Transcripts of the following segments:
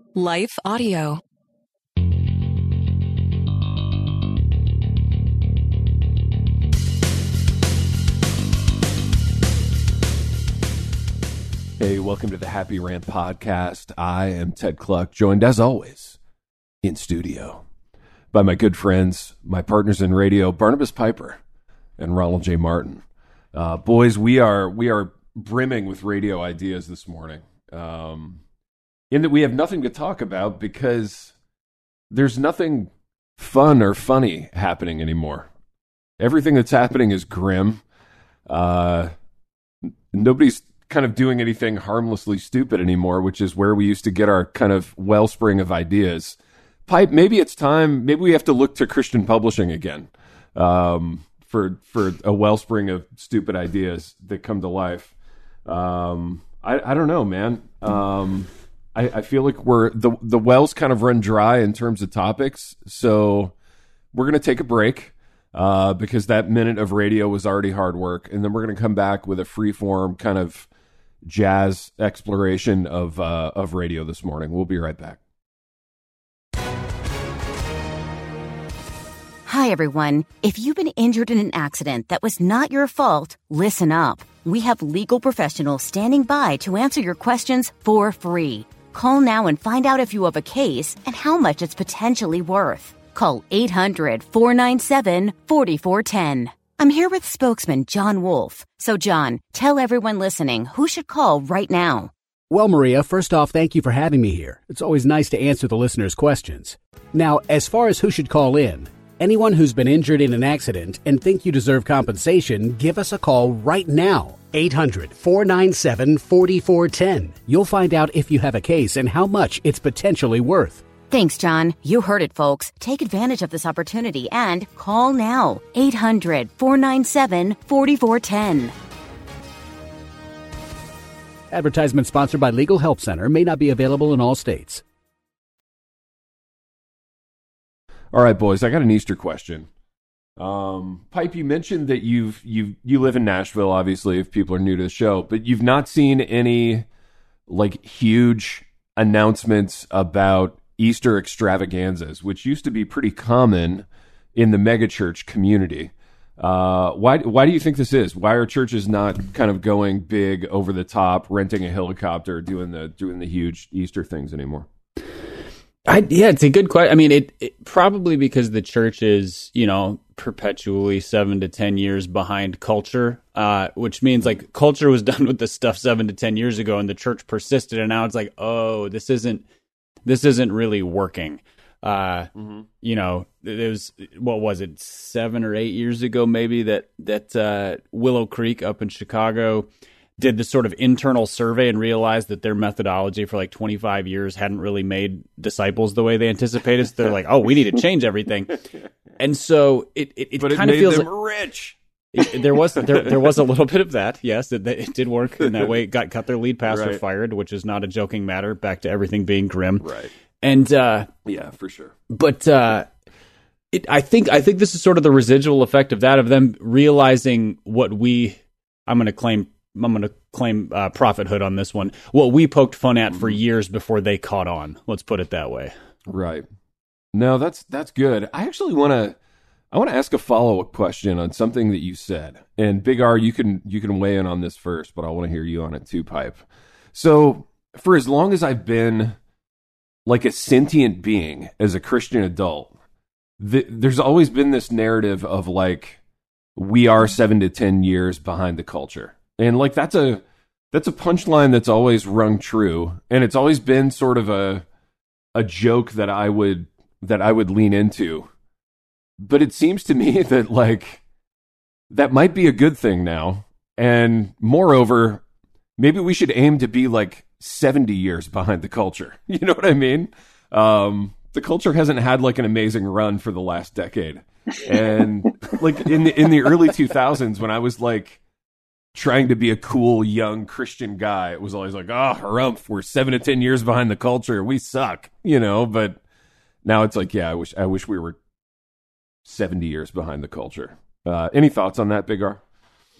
Life Audio. Hey, welcome to the Happy Rant Podcast. I am Ted Kluck, joined as always in studio by my good friends, my partners in radio, Barnabas Piper and Ronald J. Martin. Boys, we are brimming with radio ideas this morning. In that we have nothing to talk about because there's nothing fun or funny happening anymore. Everything that's happening is grim. Nobody's kind of doing anything harmlessly stupid anymore, which is where we used to get our kind of wellspring of ideas. Pipe, maybe it's time, maybe we have to look to Christian publishing again for a wellspring of stupid ideas that come to life. I don't know, man. I feel like the wells kind of run dry in terms of topics, so we're going to take a break. Because that minute of radio was already hard work, and then we're going to come back with a freeform kind of jazz exploration of radio this morning. We'll be right back. Hi, everyone. If you've been injured in an accident that was not your fault, listen up. We have legal professionals standing by to answer your questions for free. Call now and find out if you have a case and how much it's potentially worth. Call 800-497-4410. I'm here with spokesman John Wolf. So, John, tell everyone listening who should call right now. Well, Maria, first off, thank you for having me here. It's always nice to answer the listeners' questions. Now, as far as who should call in, anyone who's been injured in an accident and think you deserve compensation, give us a call right now. 800-497-4410. You'll find out if you have a case and how much it's potentially worth. Thanks, John. You heard it, folks. Take advantage of this opportunity and call now. 800-497-4410. Advertisement sponsored by Legal Help Center. May not be available in all states. All right, boys, I got an Easter question. Pipe, you mentioned that you live in Nashville, obviously, if people are new to the show, but you've not seen any like huge announcements about Easter extravaganzas, which used to be pretty common in the megachurch community. Why do you think this is? Why are churches not kind of going big, over the top, renting a helicopter, doing the huge Easter things anymore? It's a good question. I mean, it probably because the church is, perpetually 7 to 10 years behind culture, which means like culture was done with this stuff 7 to 10 years ago, and the church persisted, and now it's like, oh, this isn't really working. It was, what was it, 7 or 8 years ago maybe that Willow Creek up in Chicago did this sort of internal survey and realized that their methodology for like 25 years hadn't really made disciples the way they anticipated. So they're like, oh, we need to change everything. And so it kind of feels them like rich. There was a little bit of that, yes. It did work in that way. It got their lead pastor fired, which is not a joking matter. Back to everything being grim, right? And yeah, for sure. But I think this is sort of the residual effect of that, of them realizing what I'm going to claim prophethood on this one. What we poked fun at for years before they caught on. Let's put it that way. Right. No, that's good. I actually want to ask a follow-up question on something that you said. And Big R, you can weigh in on this first, but I want to hear you on it too, Pipe. So, for as long as I've been like a sentient being as a Christian adult, there's always been this narrative of like, we are 7 to 10 years behind the culture. And like that's a punchline that's always rung true, and it's always been sort of a joke that I would lean into. But it seems to me that like that might be a good thing now. And moreover, maybe we should aim to be like 70 years behind the culture. You know what I mean? The culture hasn't had like an amazing run for the last decade. And like in the early 2000s, when I was like trying to be a cool young Christian guy, it was always like, oh, harumph, we're 7 to 10 years behind the culture, we suck, but now it's like, yeah, I wish we were 70 years behind the culture. Any thoughts on that, Big R?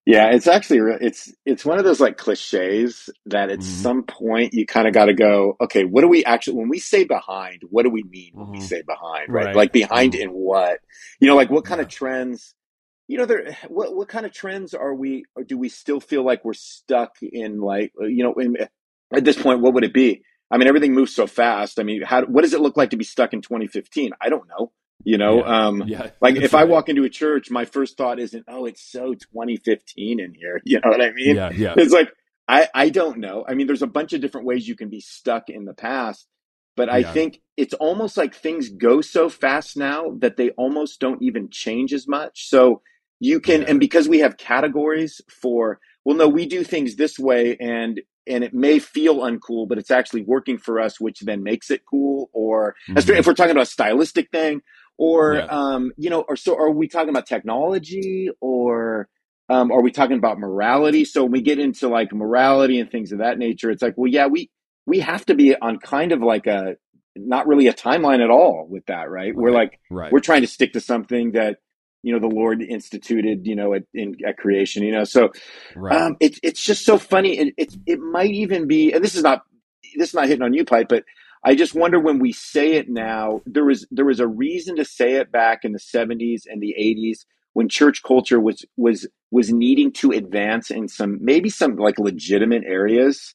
Yeah, it's actually it's one of those like cliches that at Mm-hmm. some point you kind of got to go, okay, what do we actually when we say behind, what do we mean when we Mm-hmm. say behind, right? Right. Like behind Mm-hmm. in what? You know, like what kind Yeah. of trends, you know, what kind of trends are we or do we still feel like we're stuck in like, you know, at this point what would it be? I mean, everything moves so fast. I mean, what does it look like to be stuck in 2015? I don't know. You know, Yeah, like that's if I right. walk into a church, my first thought isn't, oh, it's so 2015 in here. You know what I mean? Yeah, yeah, It's like, I don't know. I mean, there's a bunch of different ways you can be stuck in the past, but I yeah, think it's almost like things go so fast now that they almost don't even change as much. So you can, yeah, and because we have categories for, well, no, we do things this way and it may feel uncool, but it's actually working for us, which then makes it cool. Or Mhm. if we're talking about a stylistic thing, or Yeah. you know, or so are we talking about technology, or are we talking about morality? So when we get into like morality and things of that nature, it's like, well, yeah, we have to be on kind of like a not really a timeline at all with that, right? We're Right, like right, we're trying to stick to something that you know the Lord instituted, you know, at creation, you know. So right. it's just so funny. It might even be, and this is not hitting on you, Pipe, but I just wonder when we say it now. There was a reason to say it back in the 70s and the 80s when church culture was needing to advance in maybe some like legitimate areas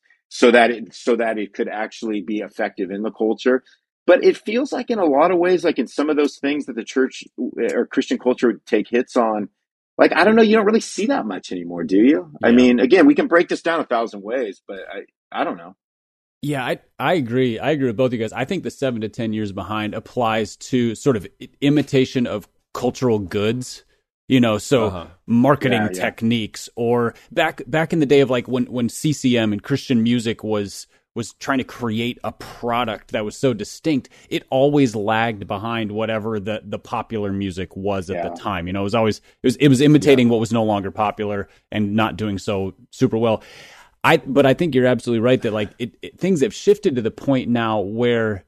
so that it could actually be effective in the culture. But it feels like in a lot of ways, like in some of those things that the church or Christian culture would take hits on, like, I don't know, you don't really see that much anymore, do you? I Yeah. mean, again, we can break this down 1,000 ways, but I don't know. Yeah, I agree. I agree with both of you guys. I think the 7 to 10 years behind applies to sort of imitation of cultural goods. You know, so Uh-huh. marketing Yeah, yeah. techniques, or back in the day of like when CCM and Christian music was trying to create a product that was so distinct, it always lagged behind whatever the popular music was at Yeah. the time. You know, it was imitating what was no longer popular and not doing so super well. But I think you're absolutely right that like things have shifted to the point now where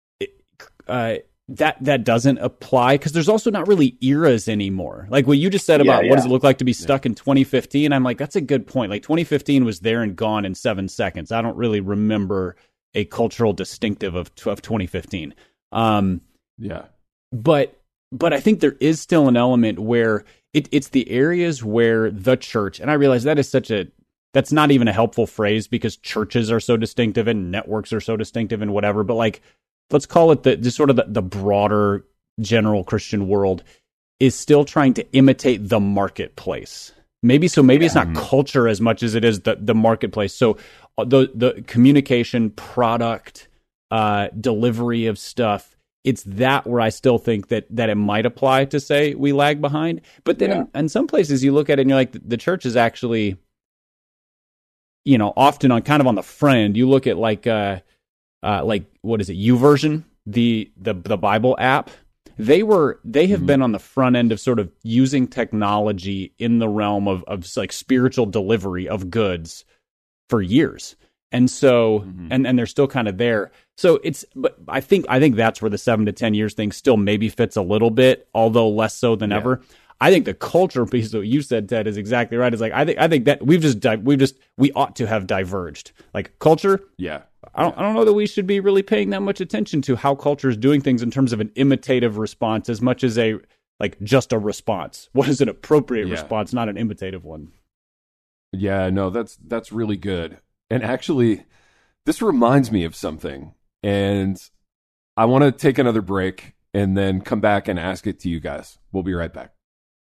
that doesn't apply, because there's also not really eras anymore. Like what you just said about what does it look like to be stuck in 2015? I'm like, that's a good point. Like 2015 was there and gone in 7 seconds. I don't really remember a cultural distinctive of 2015. Yeah. But I think there is still an element where it's the areas where the church, and I realize that's not even a helpful phrase because churches are so distinctive and networks are so distinctive and whatever, but like, let's call it the broader general Christian world is still trying to imitate the marketplace. Maybe it's not culture as much as it is the marketplace. So the communication, product, delivery of stuff, it's that where I still think that it might apply to say we lag behind. But then in some places you look at it and you're like, the church is actually, you know, often on kind of on the front end. You look at like what is it, YouVersion, the Bible app. They have been on the front end of sort of using technology in the realm of like spiritual delivery of goods for years. And so, and they're still kind of there. So but I think that's where the 7 to 10 years thing still maybe fits a little bit, although less so than ever. I think the culture piece that you said, Ted, is exactly right. It's like, I think that we ought to have diverged. Like culture. Yeah. I don't know that we should be really paying that much attention to how culture is doing things in terms of an imitative response as much as just a response. What is an appropriate response, not an imitative one? Yeah, no, that's really good. And actually, this reminds me of something. And I want to take another break and then come back and ask it to you guys. We'll be right back.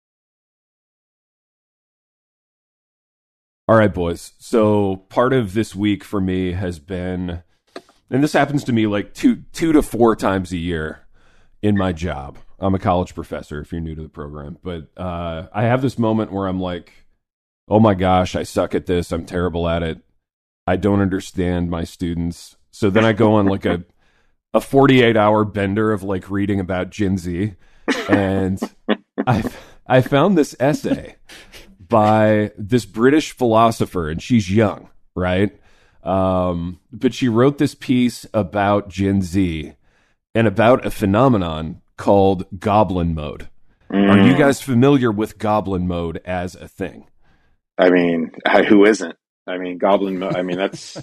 All right, boys. So part of this week for me has been, and this happens to me like two to four times a year in my job. I'm a college professor, if you're new to the program. But I have this moment where I'm like, oh my gosh, I suck at this. I'm terrible at it. I don't understand my students. So then I go on like a 48-hour bender of like reading about Gen Z. And I found this essay by this British philosopher, and she's young, right? But she wrote this piece about Gen Z and about a phenomenon called goblin mode. Are you guys familiar with goblin mode as a thing? I mean, who isn't? I mean, Goblin Mode. I mean,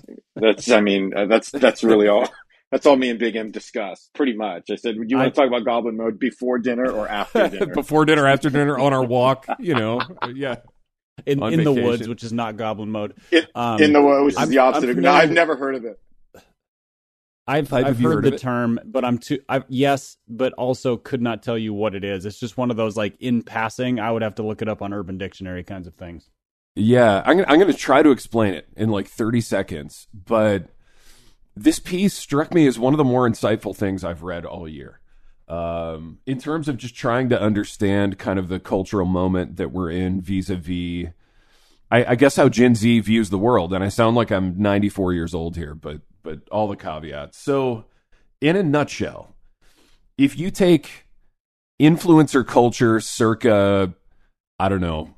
that's really all. That's all me and Big M discussed, pretty much. I said, "Do you want to talk about Goblin Mode before dinner or after dinner?" Before dinner, after dinner, on our walk. Yeah. In the woods, which is not Goblin Mode. In the woods, which is the opposite. No, I've never heard of it. I've heard the term, but yes, but also could not tell you what it is. It's just one of those, like, in passing, I would have to look it up on Urban Dictionary kinds of things. Yeah, I'm going to try to explain it in like 30 seconds, but this piece struck me as one of the more insightful things I've read all year. In terms of just trying to understand kind of the cultural moment that we're in vis-a-vis, I guess, how Gen Z views the world. And I sound like I'm 94 years old here, but all the caveats. So in a nutshell, if you take influencer culture circa, I don't know,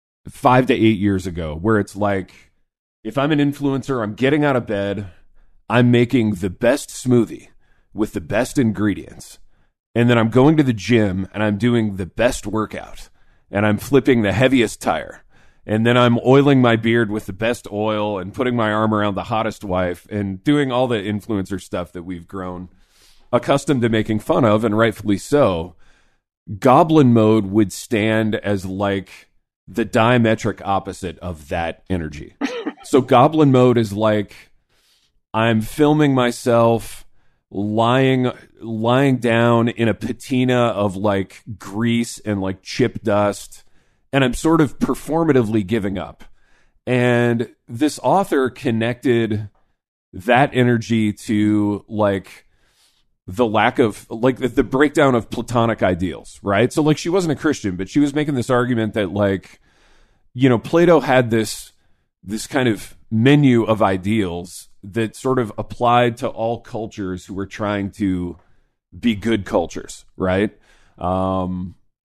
5 to 8 years ago, where it's like, if I'm an influencer, I'm getting out of bed, I'm making the best smoothie with the best ingredients, and then I'm going to the gym and I'm doing the best workout, and I'm flipping the heaviest tire, and then I'm oiling my beard with the best oil and putting my arm around the hottest wife and doing all the influencer stuff that we've grown accustomed to making fun of, and rightfully so. Goblin Mode would stand as like the diametric opposite of that energy. So Goblin Mode is like, I'm filming myself lying down in a patina of like grease and like chip dust, and I'm sort of performatively giving up. And this author connected that energy to like the lack of, like, the breakdown of Platonic ideals, right? So like, she wasn't a Christian, but she was making this argument that, like, Plato had this kind of menu of ideals that sort of applied to all cultures who were trying to be good cultures, right? And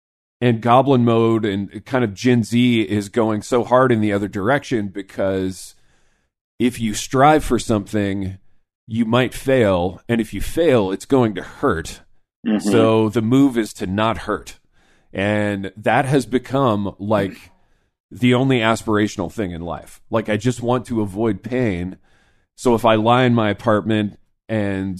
Goblin Mode and kind of Gen Z is going so hard in the other direction, because if you strive for something, you might fail, and if you fail, it's going to hurt. Mm-hmm. So the move is to not hurt. And that has become like the only aspirational thing in life. Like, I just want to avoid pain. So if I lie in my apartment and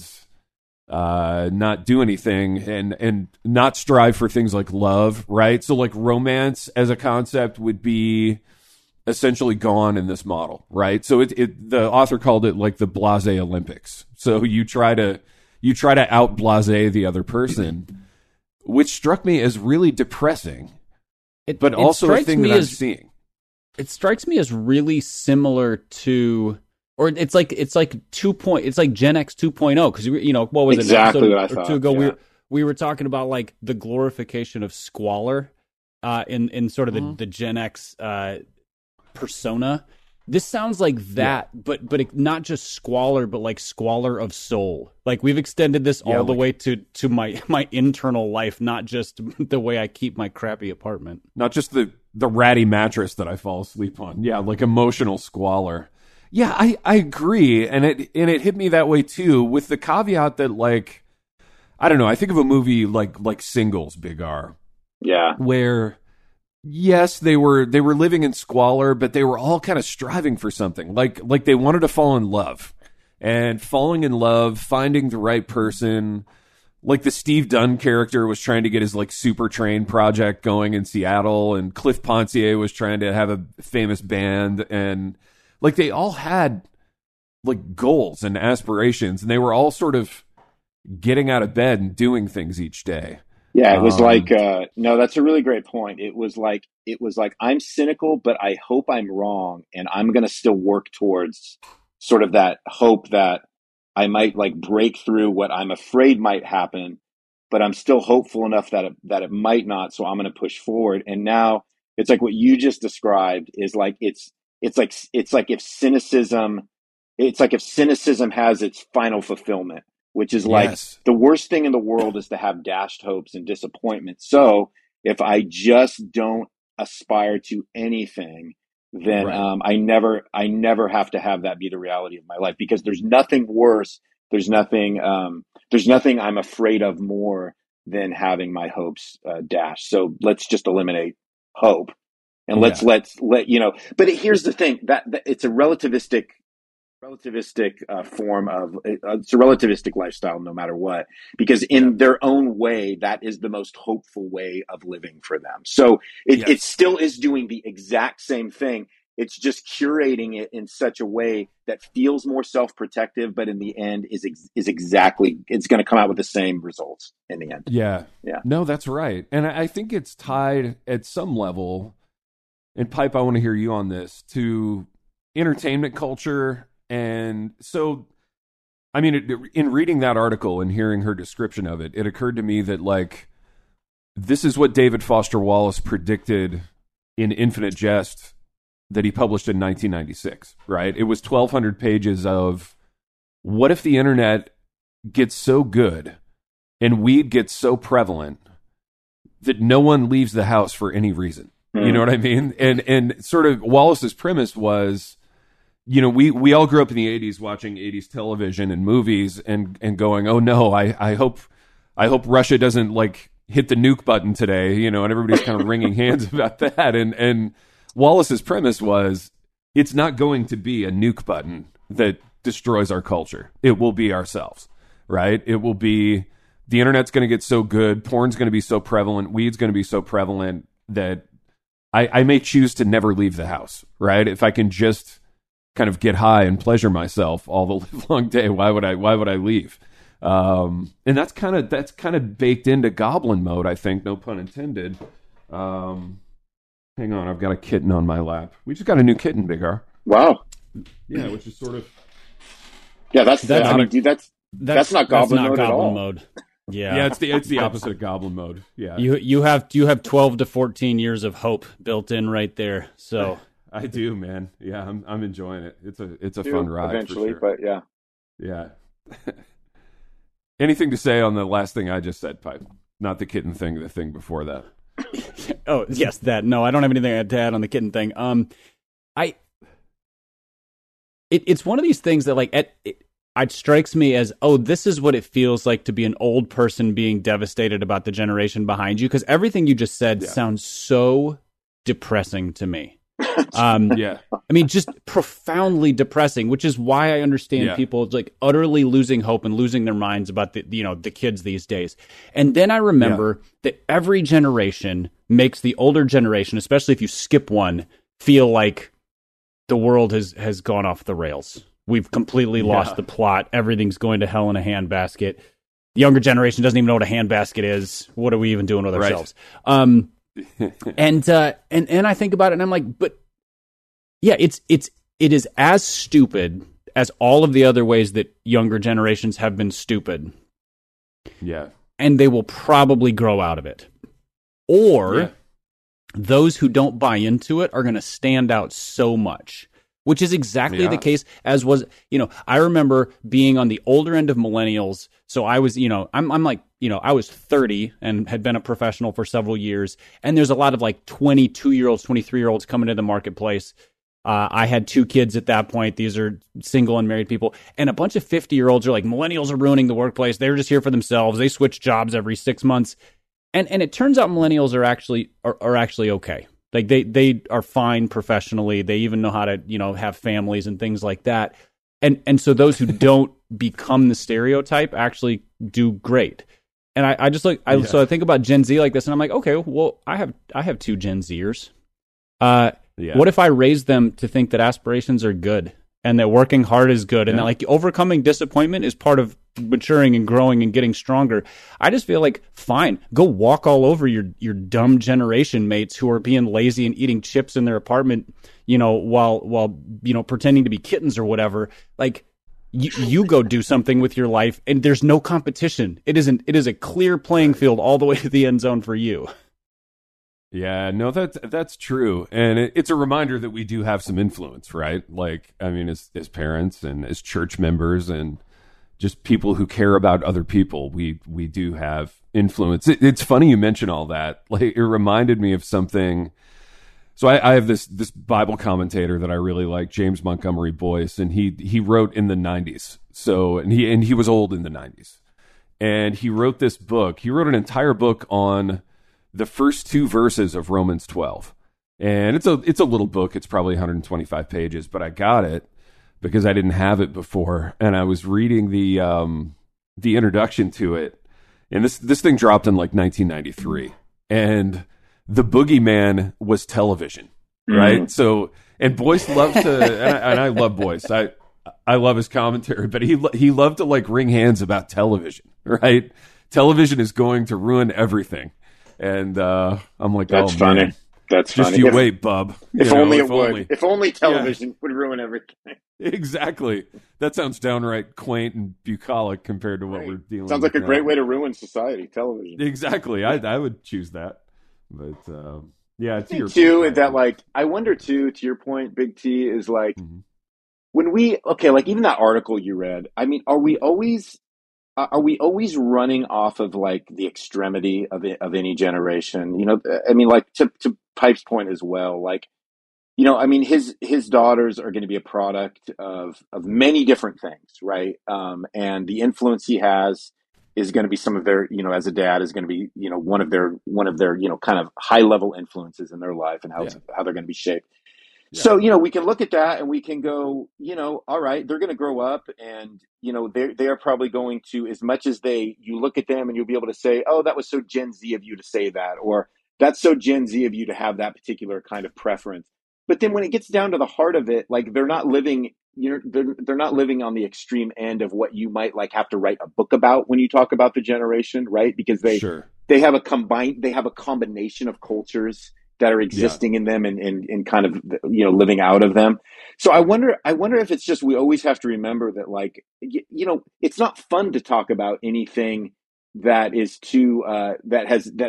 not do anything and not strive for things like love, right? So like, romance as a concept would be essentially gone in this model, right? So the author called it like the blasé Olympics. So you try to out blasé the other person, which struck me as really depressing, but also a thing that I'm seeing. It strikes me as really similar to, or it's like it's like Gen X 2.0, because what was exactly it, what I thought, or two ago, yeah. we were talking about like the glorification of squalor in sort of the Gen X persona. This sounds like that, yeah. but not just squalor, but like squalor of soul. Like, we've extended this all the way to my internal life, not just the way I keep my crappy apartment. Not just the ratty mattress that I fall asleep on. Yeah, like emotional squalor. Yeah, I agree, and it hit me that way too, with the caveat that, like, I don't know, I think of a movie like Singles, Big R. Yeah. Where, yes, they were living in squalor, but they were all kind of striving for something. Like they wanted to fall in love. And falling in love, finding the right person. Like, the Steve Dunn character was trying to get his like Super Train project going in Seattle, and Cliff Pontier was trying to have a famous band, and like, they all had like goals and aspirations, and they were all sort of getting out of bed and doing things each day. Yeah, it was like, no, that's a really great point. It was like, I'm cynical, but I hope I'm wrong, and I'm going to still work towards sort of that hope that I might like break through what I'm afraid might happen, but I'm still hopeful enough that it might not. So I'm going to push forward. And now it's like what you just described is like, it's like if cynicism has its final fulfillment, which is like, yes, the worst thing in the world is to have dashed hopes and disappointment. So if I just don't aspire to anything, then right, I never have to have that be the reality of my life, because there's nothing worse. There's nothing I'm afraid of more than having my hopes dashed. So let's just eliminate hope. And let's let but here's the thing, that it's a relativistic form of, it's a relativistic lifestyle no matter what, because in their own way, that is the most hopeful way of living for them. So it still is doing the exact same thing. It's just curating it in such a way that feels more self-protective, but in the end is exactly, it's going to come out with the same results in the end. Yeah. Yeah. No, that's right. And I think it's tied at some level, and Pipe, I want to hear you on this, to entertainment culture. And so, I mean, in reading that article and hearing her description of it, it occurred to me that, like, this is what David Foster Wallace predicted in Infinite Jest that he published in 1996, right? It was 1,200 pages of, what if the internet gets so good and weed gets so prevalent that no one leaves the house for any reason? You know what I mean? And sort of Wallace's premise was, you know, we all grew up in the 80s watching 80s television and movies and going, oh no, I hope Russia doesn't, like, hit the nuke button today, you know, and everybody's kind of wringing hands about that. And Wallace's premise was, it's not going to be a nuke button that destroys our culture. It will be ourselves, right? It will be, the internet's going to get so good, porn's going to be so prevalent, weed's going to be so prevalent that I may choose to never leave the house, right? If I can just kind of get high and pleasure myself all the live long day, why would I leave? And that's kind of baked into goblin mode, I think, no pun intended. Hang on, I've got a kitten on my lap. We just got a new kitten, Big R. Wow. Yeah, which is sort of... Yeah, that's not goblin mode at all. Mode. Yeah, yeah, it's the opposite of goblin mode. Yeah, you have 12 to 14 years of hope built in right there. So I do, man. Yeah, I'm enjoying it. It's a fun ride eventually, for sure. But yeah. Anything to say on the last thing I just said, Pipe? Not the kitten thing, the thing before that. Oh yes, that. No, I don't have anything to add on the kitten thing. It's one of these things that, like, it strikes me as, oh, this is what it feels like to be an old person being devastated about the generation behind you, because everything you just said sounds so depressing to me. Yeah, I mean, just profoundly depressing, which is why I understand people, like, utterly losing hope and losing their minds about the kids these days. And then I remember that every generation makes the older generation, especially if you skip one, feel like the world has gone off the rails. We've completely lost the plot. Everything's going to hell in a handbasket. The younger generation doesn't even know what a handbasket is. What are we even doing with ourselves? And I think about it and I'm like, but yeah, it is as stupid as all of the other ways that younger generations have been stupid. Yeah. And they will probably grow out of it. Or those who don't buy into it are going to stand out so much, which is exactly the case as was, I remember being on the older end of millennials. So I was, I'm like, I was 30 and had been a professional for several years. And there's a lot of, like, 22-year-olds, 23-year-olds coming into the marketplace. I had 2 kids at that point. These are single unmarried people. And a bunch of 50-year-olds are like, millennials are ruining the workplace. They're just here for themselves. They switch jobs every 6 months. And it turns out millennials are actually okay. Like, they are fine professionally. They even know how to, have families and things like that. And so those who don't become the stereotype actually do great. And I just like, so I think about Gen Z like this, and I'm like, okay, well, I have 2 Gen Zers. What if I raise them to think that aspirations are good and that working hard is good and that, like, overcoming disappointment is part of maturing and growing and getting stronger? I just feel like, fine, go walk all over your dumb generation mates who are being lazy and eating chips in their apartment, while pretending to be kittens or whatever. Like, you go do something with your life, and there's no competition. It is a clear playing field all the way to the end zone for you. Yeah, no, that's true. And it's a reminder that we do have some influence, right? Like, I mean, as parents and as church members and just people who care about other people, we do have influence. It's funny you mention all that. Like, it reminded me of something. So I have this Bible commentator that I really like, James Montgomery Boyce, and he wrote in the 90s. So, and he was old in the 90s. And he wrote this book. He wrote an entire book on the first 2 verses of Romans 12. And it's a little book. It's probably 125 pages, but I got it because I didn't have it before, and I was reading the introduction to it, and this thing dropped in like 1993, and the boogeyman was television, right? So, and Boyce loves to, and I love Boyce. I love his commentary, but he loved to like wring hands about television, right? Television is going to ruin everything, and I'm like, that's oh, funny. Man. That's just funny. you wait, bub. If only it would. If only television would ruin everything. Exactly. That sounds downright quaint and bucolic compared to what we're dealing with. Sounds like a now. great way to ruin society, television. Exactly. I would choose that. But yeah, to your too, point, and that like I wonder too, to your point, Big T, is like when we like even that article you read, I mean, are we always running off of like the extremity of any generation? You know, I mean, like to Pipe's point as well, like, you know, I mean, his daughters are going to be a product of many different things, right? And the influence he has is going to be some of their, you know, as a dad is going to be, you know, one of their, you know, kind of high level influences in their life and how they're going to be shaped. Yeah. So, you know, we can look at that and we can go, you know, all right, they're going to grow up and, you know, they are probably going to, as much as you look at them and you'll be able to say, oh, that was so Gen Z of you to say that, or that's so Gen Z of you to have that particular kind of preference. But then when it gets down to the heart of it, like they're not living, you know, they're not living on the extreme end of what you might like have to write a book about when you talk about the generation, right? Because they have a combination of cultures that are existing in them and kind of, you know, living out of them. So I wonder if it's just, we always have to remember that, like, you know, it's not fun to talk about anything that is too, that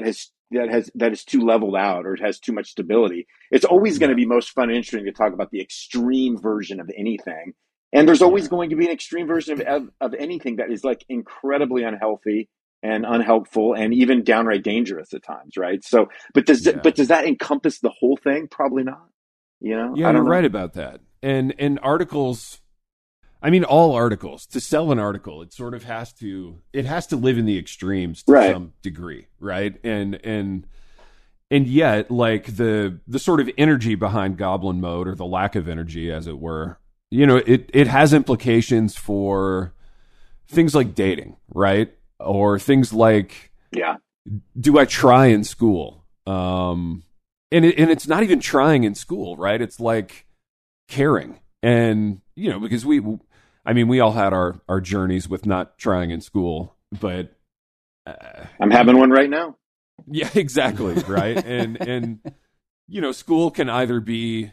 is too leveled out or has too much stability. It's always going to be most fun and interesting to talk about the extreme version of anything. And there's always going to be an extreme version of anything that is like incredibly unhealthy and unhelpful and even downright dangerous at times, right? So, but does that encompass the whole thing? Probably not. You know, yeah, you're right about that. And articles, I mean, all articles, to sell an article, it sort of has to live in the extremes to some degree, right? And yet, like the sort of energy behind Goblin Mode, or the lack of energy, as it were, you know, it has implications for things like dating, right? Or things like, do I try in school? And it's not even trying in school, right? It's like caring. And, you know, because we all had our journeys with not trying in school, but I'm having one right now. Yeah, exactly. Right. and, you know, school can either be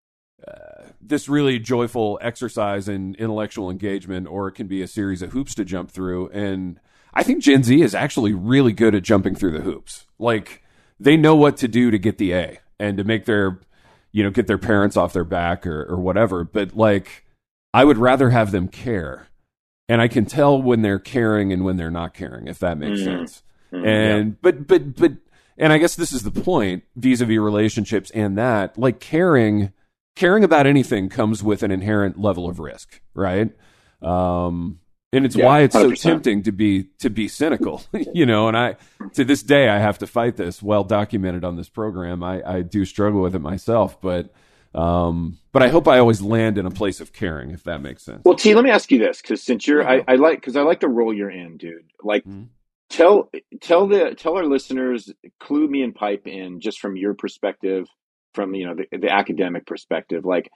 this really joyful exercise in intellectual engagement, or it can be a series of hoops to jump through. And I think Gen Z is actually really good at jumping through the hoops. Like, they know what to do to get the A and to make their, you know, get their parents off their back or whatever. But like, I would rather have them care. And I can tell when they're caring and when they're not caring, if that makes sense. And, but, and I guess this is the point vis-a-vis relationships and that, like, caring about anything comes with an inherent level of risk, right? And it's why it's 100%. So tempting to be cynical, you know, and to this day, I have to fight this, well documented on this program. I do struggle with it myself, but I hope I always land in a place of caring, if that makes sense. Well, T, let me ask you this, because since I like the role you're in, dude, like tell our listeners, clue me and Pipe in just from your perspective, from, you know, the academic perspective, like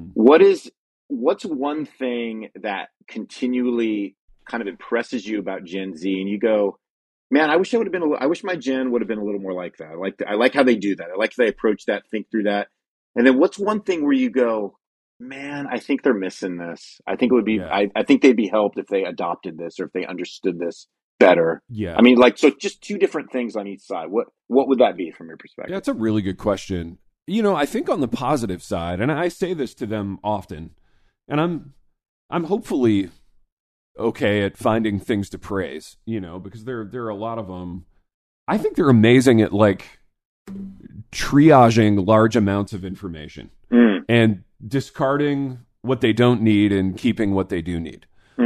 what's one thing that continually kind of impresses you about Gen Z, and you go, man, I wish my gen would have been a little more like that. I like how they do that. I like how they approach that, think through that. And then what's one thing where you go, man, I think they're missing this. I think it would be, I think they'd be helped if they adopted this or if they understood this better. Yeah. I mean, like, so just two different things on each side. What would that be from your perspective? Yeah, that's a really good question. You know, I think on the positive side, and I say this to them often, and I'm hopefully okay at finding things to praise, you know, because there are a lot of them. I think they're amazing at, like, triaging large amounts of information and discarding what they don't need and keeping what they do need.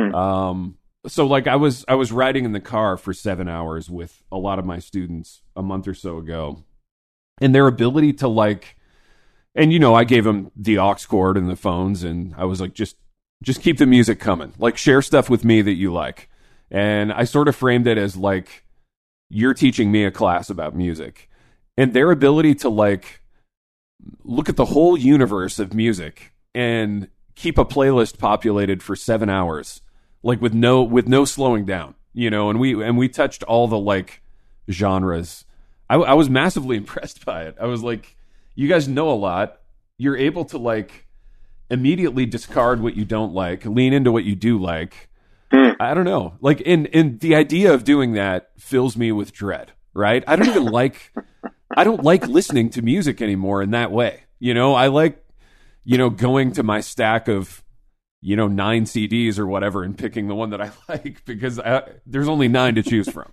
So, like, I was riding in the car for 7 hours with a lot of my students a month or so ago, and their ability to, like, And, I gave him the aux cord and the phones, and I was like, just keep the music coming. Like, share stuff with me that you like. And I sort of framed it as like, you're teaching me a class about music. And their ability to like look at the whole universe of music and keep a playlist populated for 7 hours, like with no slowing down, and we touched all the like genres. I was massively impressed by it. I was like, you guys know a lot. You're able to like immediately discard what you don't like, lean into what you do like. I don't know. Like, and the idea of doing that fills me with dread, right? I don't like listening to music anymore in that way. I like, going to my stack of, 9 CDs or whatever and picking the one that I like because there's only 9 to choose from,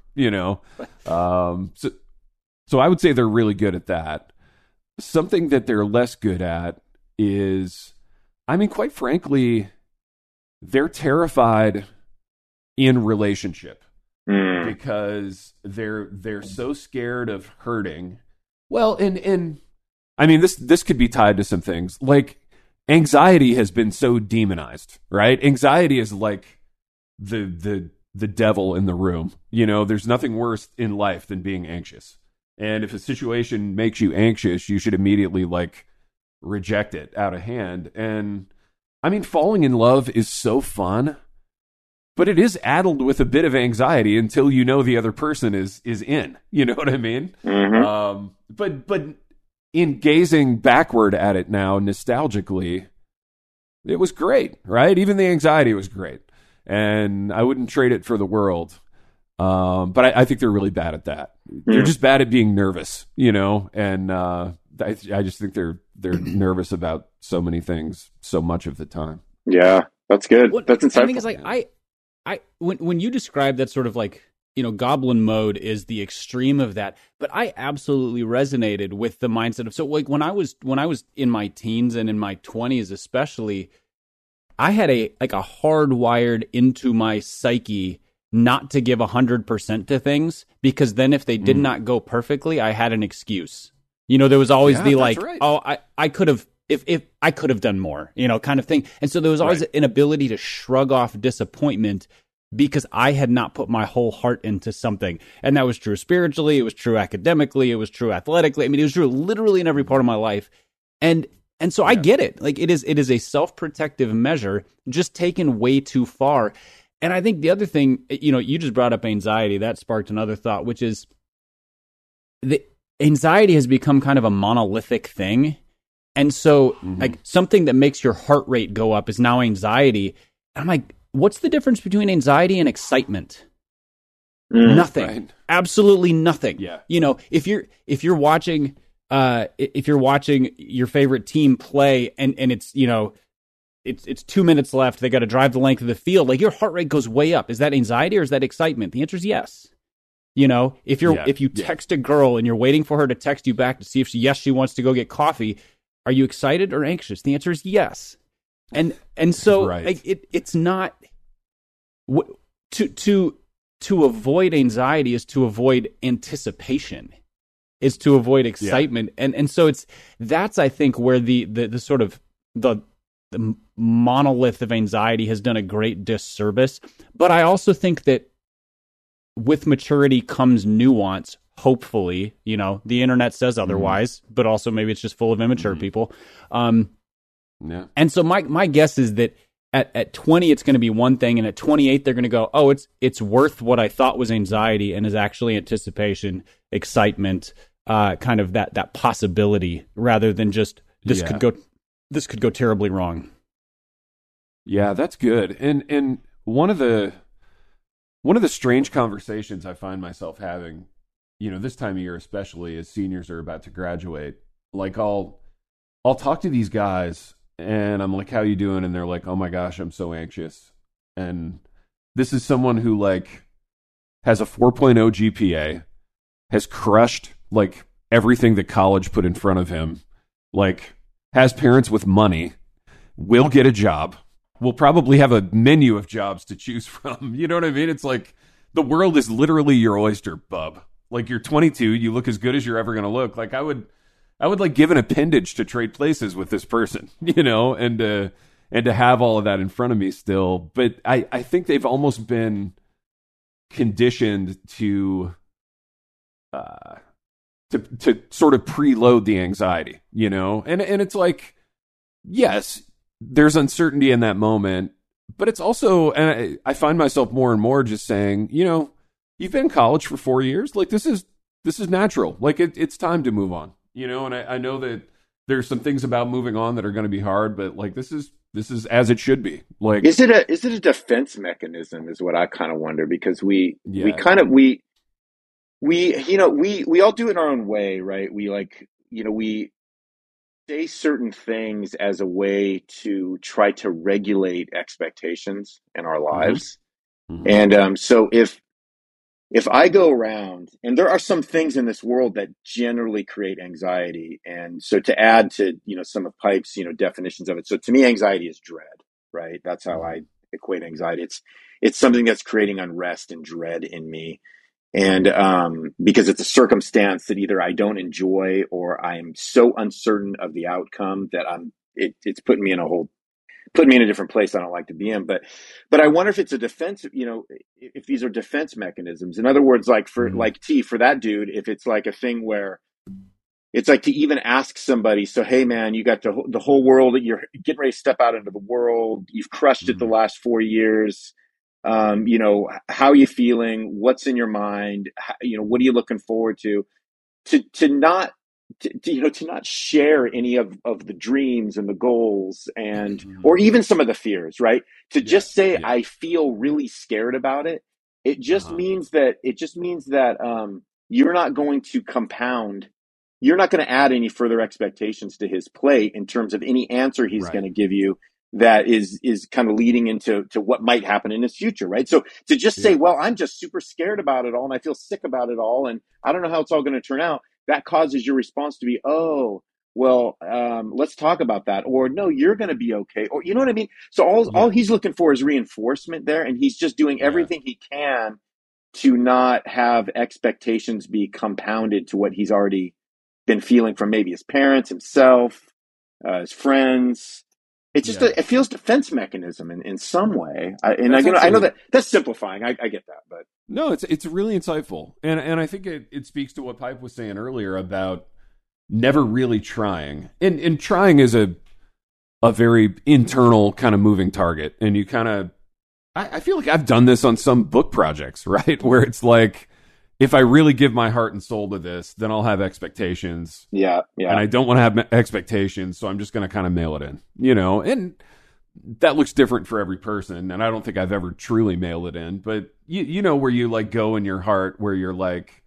So I would say they're really good at that. Something that they're less good at is, quite frankly, they're terrified in relationship because they're so scared of hurting. Well, and this could be tied to some things. Like, anxiety has been so demonized, right? Anxiety is like the devil in the room. There's nothing worse in life than being anxious. And if a situation makes you anxious, you should immediately like reject it out of hand. And falling in love is so fun, but it is addled with a bit of anxiety until the other person is in. You know what I mean? Mm-hmm. But in gazing backward at it now, nostalgically, it was great, right? Even the anxiety was great, and I wouldn't trade it for the world. But I think they're really bad at that. They're just bad at being nervous, and I just think they're nervous about so many things so much of the time. Yeah, that's good. That's insightful. I think it's like when you describe that sort of like, goblin mode is the extreme of that, but I absolutely resonated with the mindset of, so like when I was in my teens and in my 20s especially, I had a hardwired into my psyche not to give 100% to things, because then if they did not go perfectly, I had an excuse. There was always the like, right. Oh, I could have, if I could have done more, kind of thing. And so there was always an ability to shrug off disappointment because I had not put my whole heart into something. And that was true spiritually, it was true academically, it was true athletically. It was true literally in every part of my life. And so I get it. Like, it is a self-protective measure just taken way too far. And I think the other thing, you just brought up anxiety. That sparked another thought, which is the anxiety has become kind of a monolithic thing. And so like something that makes your heart rate go up is now anxiety. And I'm like, what's the difference between anxiety and excitement? Nothing. Right. Absolutely nothing. Yeah. If you're watching your favorite team play and it's, it's 2 minutes left, they got to drive the length of the field, like your heart rate goes way up. Is that anxiety or is that excitement? The answer is yes. If you text a girl and you're waiting for her to text you back to see if she wants to go get coffee, are you excited or anxious? The answer is yes. And so right. like it's not to avoid anxiety is to avoid anticipation, is to avoid excitement. Yeah. And so that's I think where the sort of the monolith of anxiety has done a great disservice. But I also think that with maturity comes nuance, hopefully. The internet says otherwise, but also maybe it's just full of immature people. Yeah. And so my guess is that at 20 it's going to be one thing, and at 28 they're going to go, oh, it's worth what I thought was anxiety and is actually anticipation, excitement, kind of that possibility, rather than just this could go terribly wrong. Yeah, that's good. And one of the strange conversations I find myself having, this time of year, especially as seniors are about to graduate, like I'll talk to these guys and I'm like, how you doing? And they're like, oh my gosh, I'm so anxious. And this is someone who like has a 4.0 GPA, has crushed like everything that college put in front of him, like has parents with money, will get a job, will probably have a menu of jobs to choose from. You know what I mean? It's like the world is literally your oyster, bub. Like, you're 22, you look as good as you're ever going to look. Like, I would like give an appendage to trade places with this person, and to have all of that in front of me still. But I think they've almost been conditioned to sort of preload the anxiety, and it's like, yes, there's uncertainty in that moment, but it's also, and I find myself more and more just saying, you've been in college for 4 years, like this is natural, like it's time to move on, and I know that there's some things about moving on that are going to be hard, but like this is as it should be. Like, is it a defense mechanism is what I kind of wonder, because we all do it in our own way, right? We say certain things as a way to try to regulate expectations in our lives. Mm-hmm. And so if I go around, and there are some things in this world that generally create anxiety, and so to add to some of Pipe's definitions of it, so to me anxiety is dread, right? That's how I equate anxiety. It's something that's creating unrest and dread in me. And because it's a circumstance that either I don't enjoy, or I'm so uncertain of the outcome that it's putting me in a different place I don't like to be in. But I wonder if it's a defense, if these are defense mechanisms. In other words, like for that dude, if it's like a thing where it's like to even ask somebody, so, hey man, you got the whole world, you're getting ready to step out into the world. You've crushed it the last 4 years. How are you feeling? What's in your mind? What are you looking forward to? To not share any of the dreams and the goals or even some of the fears, right? To just say, I feel really scared about it. It just means that you're not going to compound. You're not going to add any further expectations to his plate in terms of any answer he's going to give you that is kind of leading into what might happen in his future, right? So to just say, well, I'm just super scared about it all, and I feel sick about it all, and I don't know how it's all going to turn out, that causes your response to be, oh, well, let's talk about that, or no, you're going to be okay, or you know what I mean? So all he's looking for is reinforcement there, and he's just doing everything he can to not have expectations be compounded to what he's already been feeling from maybe his parents, himself, his friends. It's just it feels defense mechanism in some way. I know that's simplifying. I get that, but no, it's really insightful, and I think it speaks to what Pipe was saying earlier about never really trying, and trying is a very internal kind of moving target, and you kind of I feel like I've done this on some book projects, right, where it's like, if I really give my heart and soul to this, then I'll have expectations. Yeah. And I don't want to have expectations, so I'm just going to kind of mail it in, and that looks different for every person. And I don't think I've ever truly mailed it in, but where you like go in your heart, where you're like,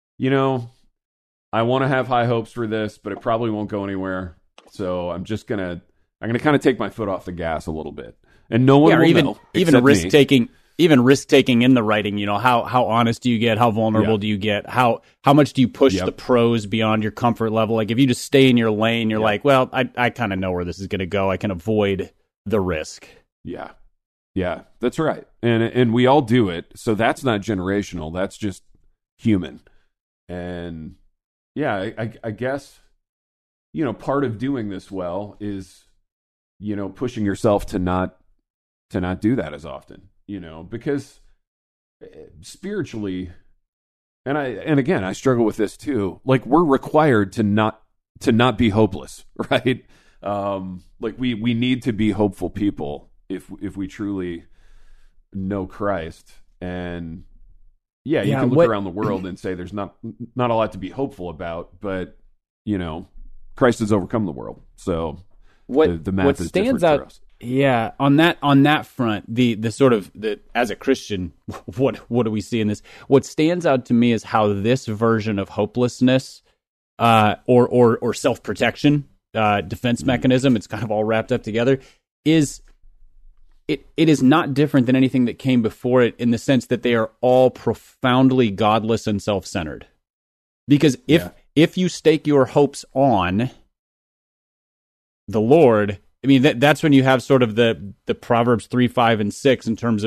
I want to have high hopes for this, but it probably won't go anywhere. So I'm going to kind of take my foot off the gas a little bit, and no one will know, even risk taking. Even risk taking in the writing, how honest do you get? How vulnerable do you get? How much do you push the prose beyond your comfort level? Like if you just stay in your lane, you're like, well, I kind of know where this is going to go. I can avoid the risk. Yeah, that's right. And we all do it. So that's not generational. That's just human. And I guess, part of doing this well is, pushing yourself to not do that as often. Because spiritually, and again, I struggle with this too. Like we're required to not be hopeless, right? Like we need to be hopeful people if we truly know Christ. And you can look around the world and say there's not a lot to be hopeful about, but Christ has overcome the world. So the math is different for us. Yeah, on that front, the sort of as a Christian, what do we see in this? What stands out to me is how this version of hopelessness, or self-protection, defense mechanism, it's kind of all wrapped up together, is it is not different than anything that came before it, in the sense that they are all profoundly godless and self-centered. Because if you stake your hopes on the Lord, I mean, that's when you have sort of the Proverbs 3, 5, and 6 in terms of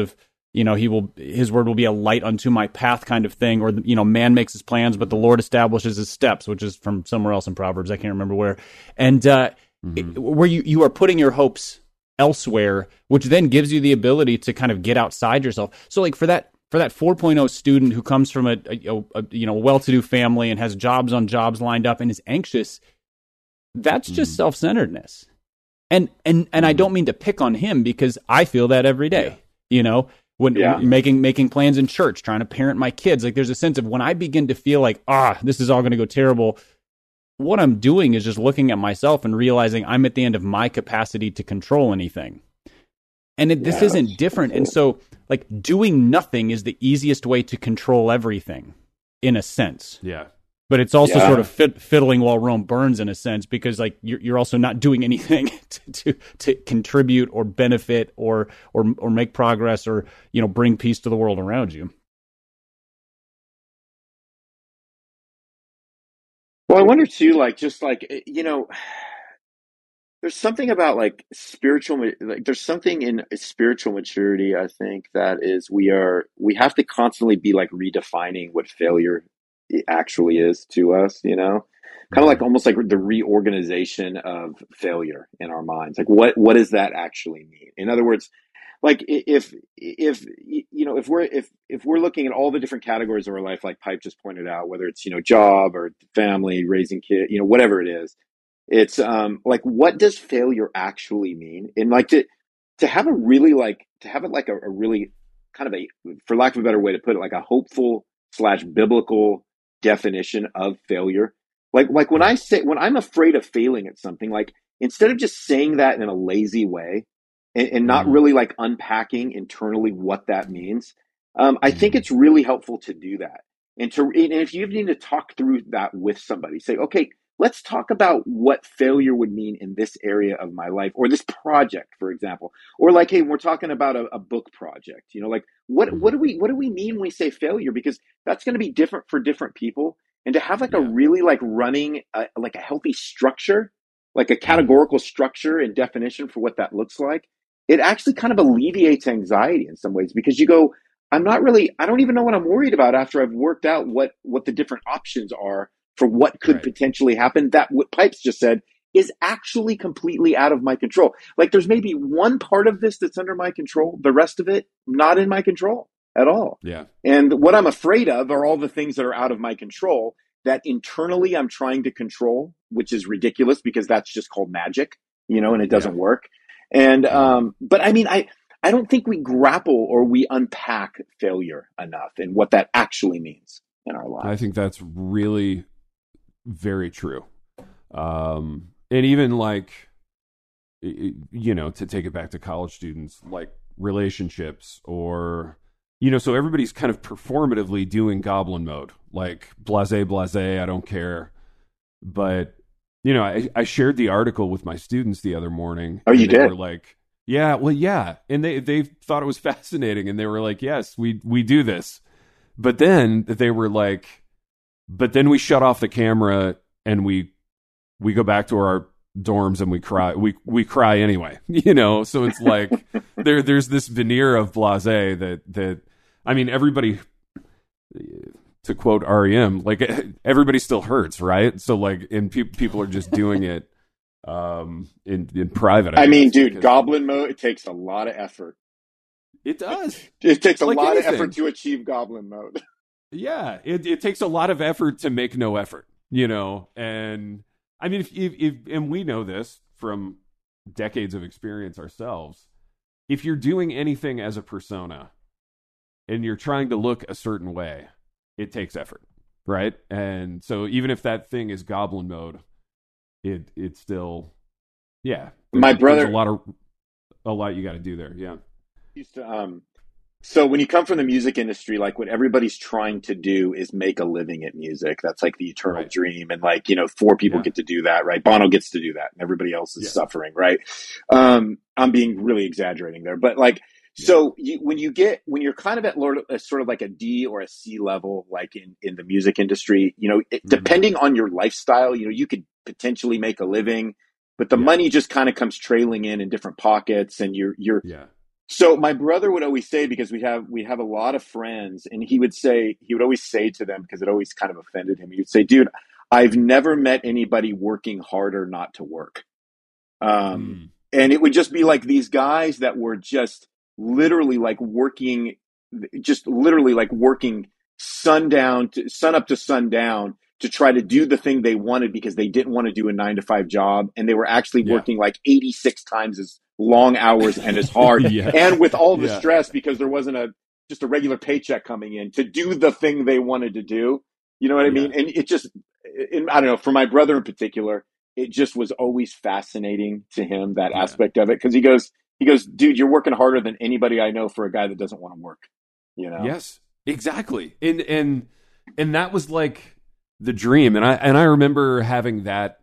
his word will be a light unto my path kind of thing. Or, man makes his plans, but the Lord establishes his steps, which is from somewhere else in Proverbs. I can't remember where. And where you are putting your hopes elsewhere, which then gives you the ability to kind of get outside yourself. So like for that 4.0 student who comes from a well-to-do family and has jobs on jobs lined up and is anxious, that's just self-centeredness. And I don't mean to pick on him, because I feel that every day, when making plans in church, trying to parent my kids. Like, there's a sense of when I begin to feel like, this is all going to go terrible, what I'm doing is just looking at myself and realizing I'm at the end of my capacity to control anything. And this isn't different. And so, like, doing nothing is the easiest way to control everything, in a sense. Yeah. But it's also sort of fiddling while Rome burns, in a sense, because like you're also not doing anything to contribute or benefit or make progress or bring peace to the world around you. Well, I wonder too, there's something about like there's something in spiritual maturity, I think, that is we have to constantly be like redefining what failure actually is to us, kind of like almost like the reorganization of failure in our minds. Like what does that actually mean? In other words, like if we're looking at all the different categories of our life, like Pipe just pointed out, whether it's job or family, raising kids, whatever it is, it's like, what does failure actually mean? And like to have a really a really kind of for lack of a better way to put it, like a hopeful / biblical definition of failure. Like when I'm afraid of failing at something, like instead of just saying that in a lazy way and not really like unpacking internally what that means, I think it's really helpful to do that. And if you need to talk through that with somebody, say, okay, let's talk about what failure would mean in this area of my life, or this project, for example. Or like, hey, we're talking about a book project, like what do we mean when we say failure? Because that's going to be different for different people. And to have like a really like running, like a healthy structure, like a categorical structure and definition for what that looks like, it actually kind of alleviates anxiety in some ways, because you go, I don't even know what I'm worried about after I've worked out what the different options are for what could potentially happen. That what Pipes just said is actually completely out of my control. Like there's maybe one part of this that's under my control, the rest of it not in my control at all. Yeah. And what I'm afraid of are all the things that are out of my control that internally I'm trying to control, which is ridiculous because that's just called magic, and it doesn't work. And but I mean, I don't think we grapple or we unpack failure enough and what that actually means in our lives. I think that's really very true. And even like, to take it back to college students, like relationships or, so everybody's kind of performatively doing goblin mode, like blase, I don't care. But, I shared the article with my students the other morning. Oh, you did? They were like, yeah, well, yeah. And they thought it was fascinating. And they were like, yes, we do this. But then they were like, but then we shut off the camera and we go back to our dorms and we cry. We cry anyway, So it's like there's this veneer of blasé that I mean, everybody, to quote REM, like everybody still hurts, right? So like, and people are just doing it in private. I mean, dude, goblin mode, it takes a lot of effort. It does. It takes a lot of effort to achieve goblin mode. Yeah, it takes a lot of effort to make no effort, and I mean, if and we know this from decades of experience ourselves, if you're doing anything as a persona and you're trying to look a certain way, it takes effort, right? And so even if that thing is goblin mode, it's still, My brother, there's a lot you got to do there. Yeah. Used to, so when you come from the music industry, like what everybody's trying to do is make a living at music. That's like the eternal dream. And like, 4 people get to do that, right? Bono gets to do that and everybody else is suffering, right? I'm being really exaggerating there, but like, so when you're kind of at sort of like a D or a C level, like in the music industry, depending on your lifestyle, you could potentially make a living, but the money just kind of comes trailing in different pockets, and you're So my brother would always say, because we have a lot of friends, and he would always say to them, because it always kind of offended him. He would say, "Dude, I've never met anybody working harder not to work." And it would just be like these guys that were just literally like working sun up to sundown to try to do the thing they wanted, because they didn't want to do a 9-to-5 job, and they were actually working like 86 times as long hours and as hard, and with all the stress, because there wasn't just a regular paycheck coming in to do the thing they wanted to do. You know what I mean? And I don't know, for my brother in particular, it just was always fascinating to him, that aspect of it, because he goes, "Dude, you're working harder than anybody I know for a guy that doesn't want to work." You know? Yes, exactly. And that was like the dream. And I remember having that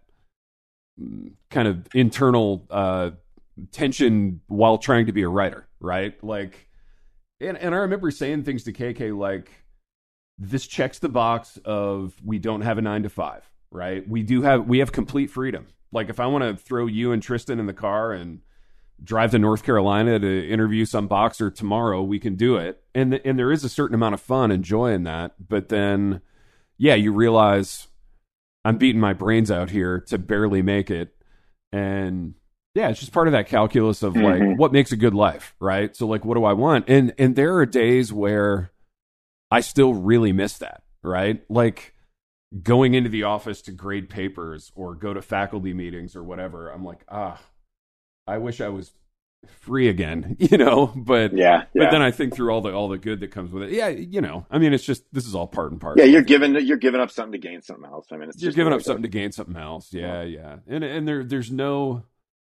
kind of internal tension while trying to be a writer, right? Like, and I remember saying things to KK like, this checks the box of, we don't have a 9-to-5, right? We have complete freedom. Like, if I want to throw you and Tristan in the car and drive to North Carolina to interview some boxer tomorrow, we can do it. And there is a certain amount of fun and joy in that. But then, you realize I'm beating my brains out here to barely make it. And it's just part of that calculus of like, what makes a good life, right? So like, what do I want? And there are days where I still really miss that, right? Like going into the office to grade papers or go to faculty meetings or whatever. I'm like, I wish I was free again, but then I think through all the good that comes with it. I mean, it's just, this is all part and parcel. Yeah. You're giving up something to gain something else. I mean, you're giving up something to gain something else. Yeah. And there's no,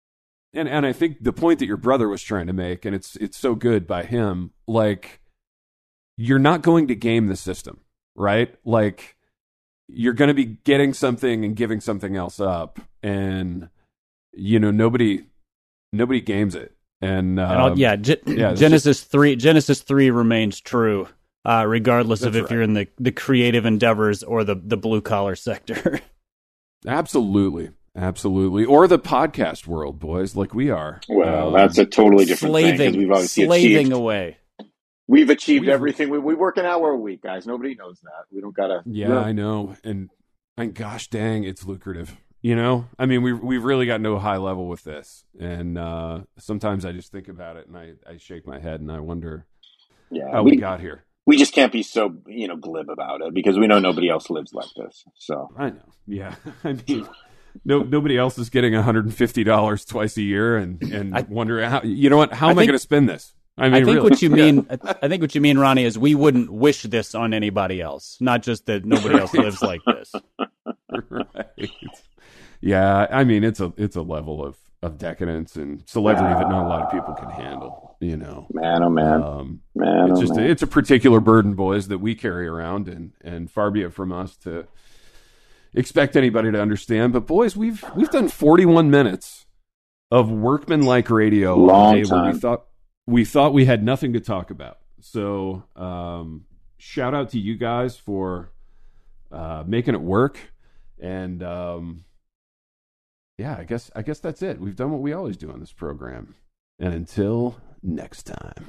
and I think the point that your brother was trying to make, and it's so good by him, like, you're not going to game the system, right? Like, you're going to be getting something and giving something else up, and nobody games it. And Genesis 3 remains true, regardless of if you're in the creative endeavors or the blue collar sector. Absolutely. Or the podcast world, boys, like we are. Well, that's a totally different thing, because we've obviously slaving away. We've achieved everything. We work an hour a week, guys. Nobody knows that. We don't gotta. Yeah, I know. And gosh dang, it's lucrative. I mean, we've really got no high level with this. And sometimes I just think about it and I shake my head and I wonder how we got here. We just can't be so, glib about it, because we know nobody else lives like this. So I know. Yeah. I mean, nobody else is getting $150 twice a year and wondering how, how am I going to spend this? I think really. What you mean. I think what you mean, Ronnie, is we wouldn't wish this on anybody else. Not just that nobody else lives like this. Right. Yeah, I mean, it's a level of decadence and celebrity that not a lot of people can handle. Man, oh man, it's a particular burden, boys, that we carry around, and far be it from us to expect anybody to understand. But boys, we've done 41 minutes of workmanlike radio. Long time. We thought we had nothing to talk about. So shout out to you guys for making it work. And I guess that's it. We've done what we always do on this program. And until next time.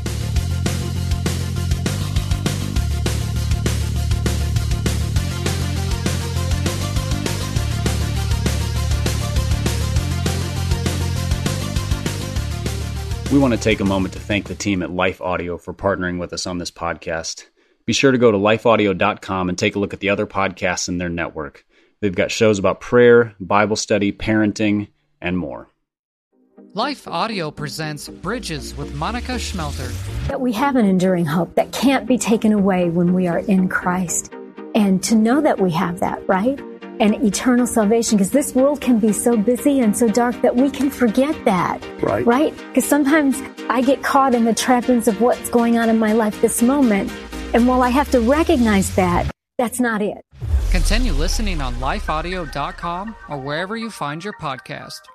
We want to take a moment to thank the team at Life Audio for partnering with us on this podcast. Be sure to go to lifeaudio.com and take a look at the other podcasts in their network. They've got shows about prayer, Bible study, parenting, and more. Life Audio presents Bridges with Monica Schmelter. That we have an enduring hope that can't be taken away when we are in Christ. And to know that we have that, right? And eternal salvation, because this world can be so busy and so dark that we can forget that. Right? Because sometimes I get caught in the trappings of what's going on in my life this moment. And while I have to recognize that, that's not it. Continue listening on lifeaudio.com or wherever you find your podcast.